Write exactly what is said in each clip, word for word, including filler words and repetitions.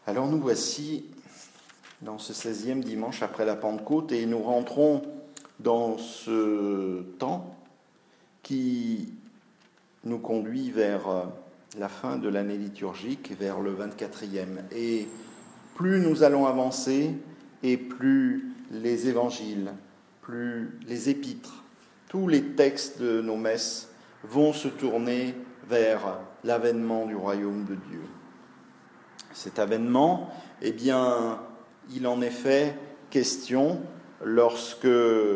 Alors nous voici dans ce seizième dimanche après la Pentecôte et nous rentrons dans ce temps qui nous conduit vers la fin de l'année liturgique, vers le vingt-quatrième. Et plus nous allons avancer et plus les évangiles, plus les épîtres, tous les textes de nos messes vont se tourner vers l'avènement du royaume de Dieu. Cet avènement, eh bien, il en est fait question lorsque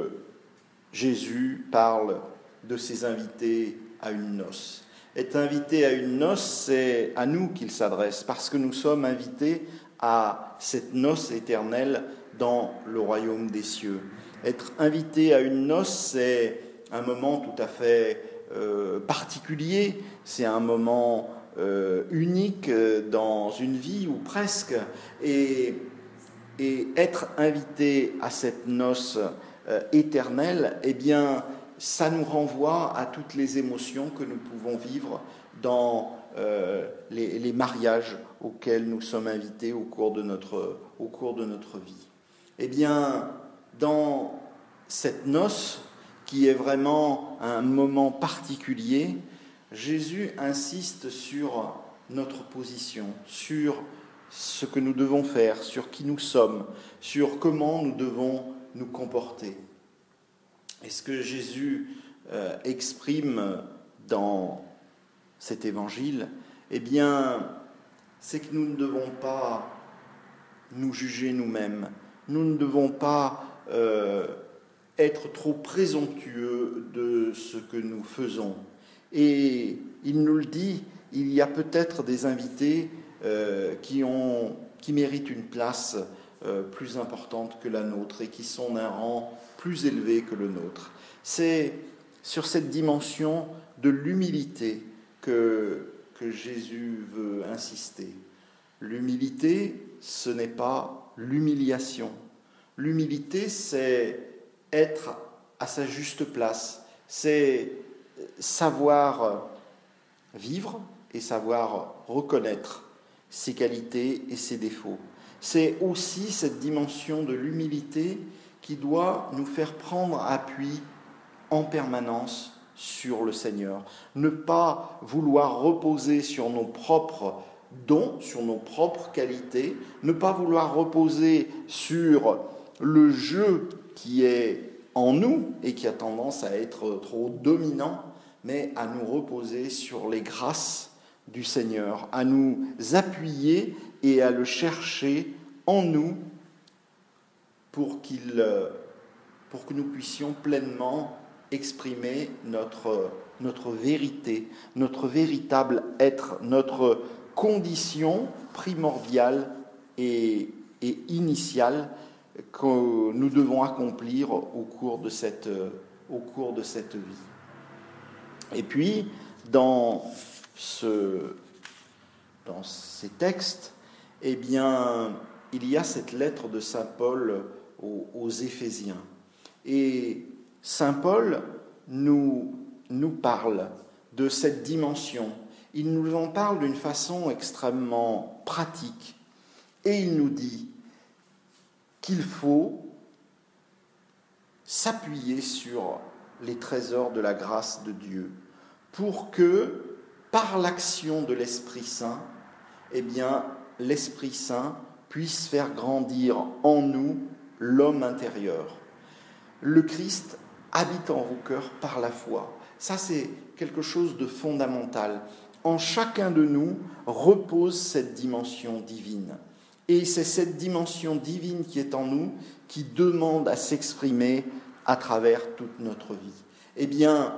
Jésus parle de ses invités à une noce. Être invité à une noce, c'est à nous qu'il s'adresse, parce que nous sommes invités à cette noce éternelle dans le royaume des cieux. Être invité à une noce, c'est un moment tout à fait euh, particulier, c'est un moment euh, unique dans une vie, ou presque, et, et être invité à cette noce euh, éternelle, eh bien, ça nous renvoie à toutes les émotions que nous pouvons vivre dans euh, les, les mariages auxquels nous sommes invités au cours de notre, au cours de notre vie. Eh bien, dans cette noce, qui est vraiment un moment particulier, Jésus insiste sur notre position, sur ce que nous devons faire, sur qui nous sommes, sur comment nous devons nous comporter. Et ce que Jésus euh, exprime dans cet évangile, eh bien, c'est que nous ne devons pas nous juger nous-mêmes. Nous ne devons pas euh, être trop présomptueux de ce que nous faisons. Et il nous le dit, il y a peut-être des invités euh, qui, ont, qui méritent une place euh, plus importante que la nôtre et qui sont d'un rang plus élevé que le nôtre. C'est sur cette dimension de l'humilité que, que Jésus veut insister. L'humilité, ce n'est pas l'humiliation. L'humilité, c'est être à sa juste place. C'est savoir vivre et savoir reconnaître ses qualités et ses défauts. C'est aussi cette dimension de l'humilité qui doit nous faire prendre appui en permanence sur le Seigneur. Ne pas vouloir reposer sur nos propres dons, sur nos propres qualités, ne pas vouloir reposer sur le jeu qui est en nous et qui a tendance à être trop dominant, mais à nous reposer sur les grâces du Seigneur, à nous appuyer et à le chercher en nous pour, qu'il, pour que nous puissions pleinement exprimer notre, notre vérité, notre véritable être, notre condition primordiale et, et initiale que nous devons accomplir au cours de cette, au cours de cette vie. Et puis, dans, ce, dans ces textes, eh bien, il y a cette lettre de saint Paul aux, aux Éphésiens. Et saint Paul nous, nous parle de cette dimension. Il nous en parle d'une façon extrêmement pratique. Et il nous dit qu'il faut s'appuyer sur les trésors de la grâce de Dieu pour que, par l'action de l'Esprit Saint, eh bien, l'Esprit Saint puisse faire grandir en nous l'homme intérieur. Le Christ habite en vos cœurs par la foi. Ça, c'est quelque chose de fondamental. En chacun de nous repose cette dimension divine. Et c'est cette dimension divine qui est en nous qui demande à s'exprimer à travers toute notre vie. Eh bien,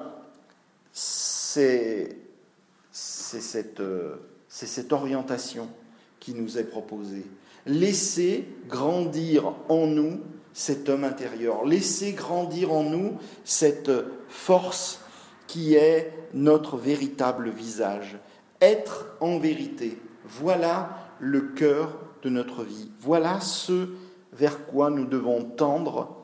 c'est, c'est, cette, c'est cette orientation qui nous est proposée. Laissez grandir en nous cet homme intérieur. Laissez grandir en nous cette force qui est notre véritable visage. Être en vérité, voilà le cœur de notre vie. Voilà ce vers quoi nous devons tendre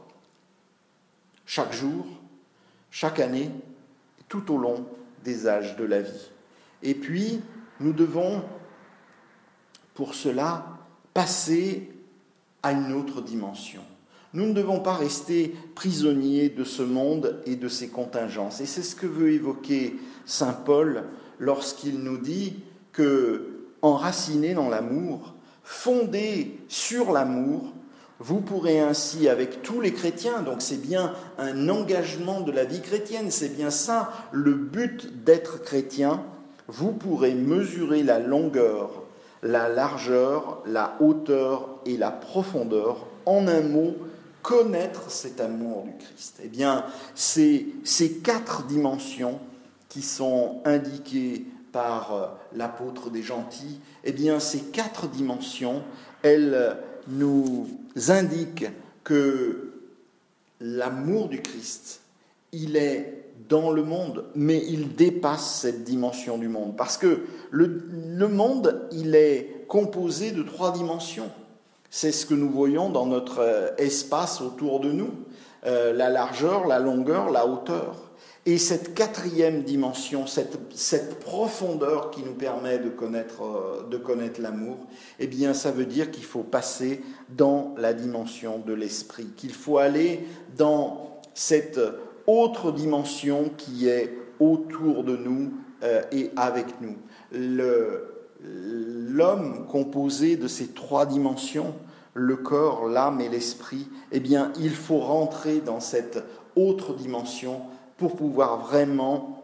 chaque jour, chaque année, tout au long des âges de la vie. Et puis, nous devons, pour cela, passer à une autre dimension. Nous ne devons pas rester prisonniers de ce monde et de ses contingences. Et c'est ce que veut évoquer saint Paul lorsqu'il nous dit que, enracinés dans l'amour, fondés sur l'amour, vous pourrez ainsi, avec tous les chrétiens, donc c'est bien un engagement de la vie chrétienne, c'est bien ça le but d'être chrétien, vous pourrez mesurer la longueur, la largeur, la hauteur et la profondeur, en un mot, connaître cet amour du Christ. Eh bien, c'est ces quatre dimensions qui sont indiquées par l'apôtre des gentils, eh bien, ces quatre dimensions, elles nous indiquent que l'amour du Christ, il est dans le monde, mais il dépasse cette dimension du monde. Parce que le, le monde, il est composé de trois dimensions. C'est ce que nous voyons dans notre espace autour de nous, euh, la largeur, la longueur, la hauteur. Et cette quatrième dimension, cette, cette profondeur qui nous permet de connaître, euh, de connaître l'amour, eh bien, ça veut dire qu'il faut passer dans la dimension de l'esprit, qu'il faut aller dans cette autre dimension qui est autour de nous euh, et avec nous. Le, L'homme composé de ces trois dimensions, le corps, l'âme et l'esprit, eh bien, il faut rentrer dans cette autre dimension pour pouvoir vraiment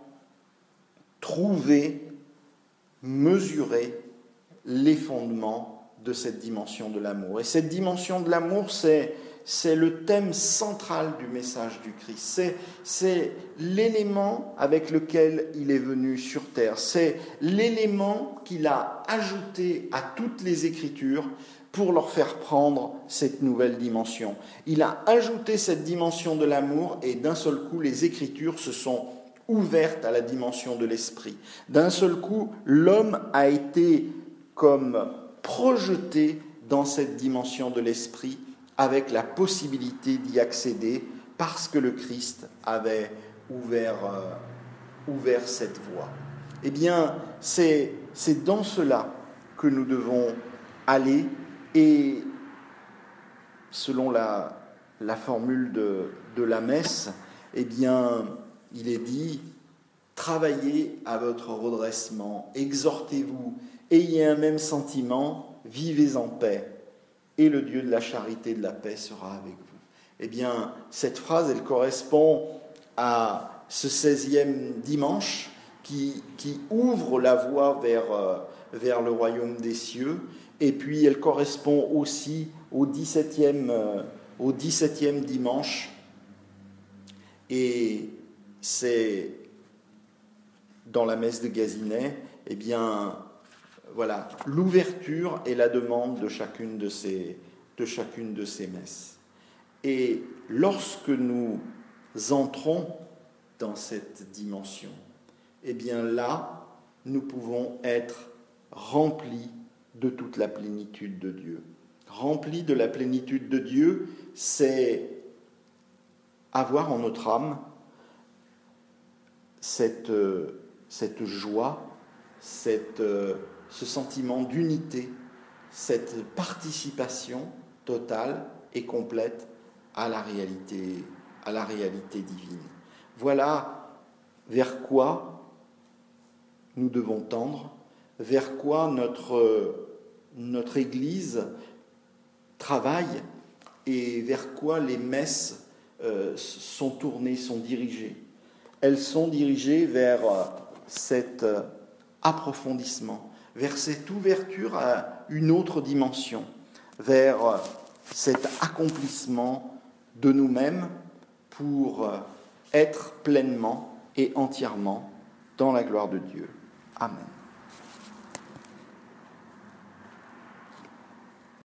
trouver, mesurer les fondements de cette dimension de l'amour. Et cette dimension de l'amour, c'est, c'est le thème central du message du Christ. C'est, c'est l'élément avec lequel il est venu sur terre. C'est l'élément qu'il a ajouté à toutes les Écritures pour leur faire prendre cette nouvelle dimension. Il a ajouté cette dimension de l'amour et d'un seul coup, les Écritures se sont ouvertes à la dimension de l'esprit. D'un seul coup, l'homme a été comme projeté dans cette dimension de l'esprit avec la possibilité d'y accéder parce que le Christ avait ouvert, euh, ouvert cette voie. Eh bien, c'est, c'est dans cela que nous devons aller et selon la, la formule de, de la messe, eh bien, il est dit « Travaillez à votre redressement, exhortez-vous, ayez un même sentiment, vivez en paix. » Et le Dieu de la charité et de la paix sera avec vous. Eh bien, cette phrase, elle correspond à ce seizième dimanche qui, qui ouvre la voie vers, euh, vers le royaume des cieux. Et puis, elle correspond aussi au dix-septième, euh, au dix-septième dimanche. Et c'est dans la messe de Gazinet, eh bien, voilà, l'ouverture et la demande de chacune de ces, de chacune de ces messes. Et lorsque nous entrons dans cette dimension, eh bien là, nous pouvons être remplis de toute la plénitude de Dieu. Remplis de la plénitude de Dieu, c'est avoir en notre âme cette, cette joie, cette... ce sentiment d'unité, cette participation totale et complète à la réalité, à la réalité divine. Voilà vers quoi nous devons tendre, vers quoi notre, notre Église travaille et vers quoi les messes euh, sont tournées, sont dirigées. Elles sont dirigées vers cet approfondissement, vers cette ouverture à une autre dimension, vers cet accomplissement de nous-mêmes pour être pleinement et entièrement dans la gloire de Dieu. Amen.